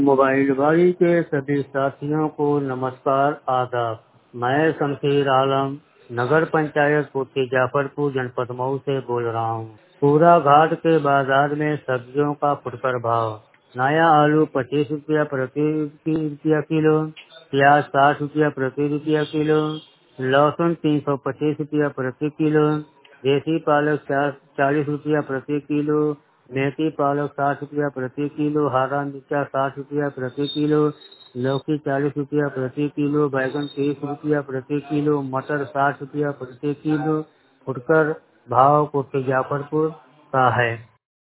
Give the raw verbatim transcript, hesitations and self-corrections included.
Mobile बाड़ी के सभी साथियों को नमस्कार आदाब। मैं शमशेर आलम नगर पंचायत कोठी जाफरपुर जनपद मऊ से बोल रहा हूँ। पूरा घाट के बाजार में सब्जियों का फुटकर भाव। नया आलू पच्चीस रुपया प्रति रुपया किलो, प्याज साठ रुपया प्रति रुपया किलो, लहसुन तीन सौ पच्चीस रुपया प्रति किलो, देसी पालक चालीस रुपया प्रति किलो, मेथी पालक साठ रुपया प्रति किलो, हरा मिर्चा साठ रुपया प्रति किलो, लौकी चालीस रुपया प्रति किलो, बैगन तीस रुपया प्रति किलो, मटर साठ रुपया प्रति किलो। फुटकर भाव कोठी जाफरपुर का है।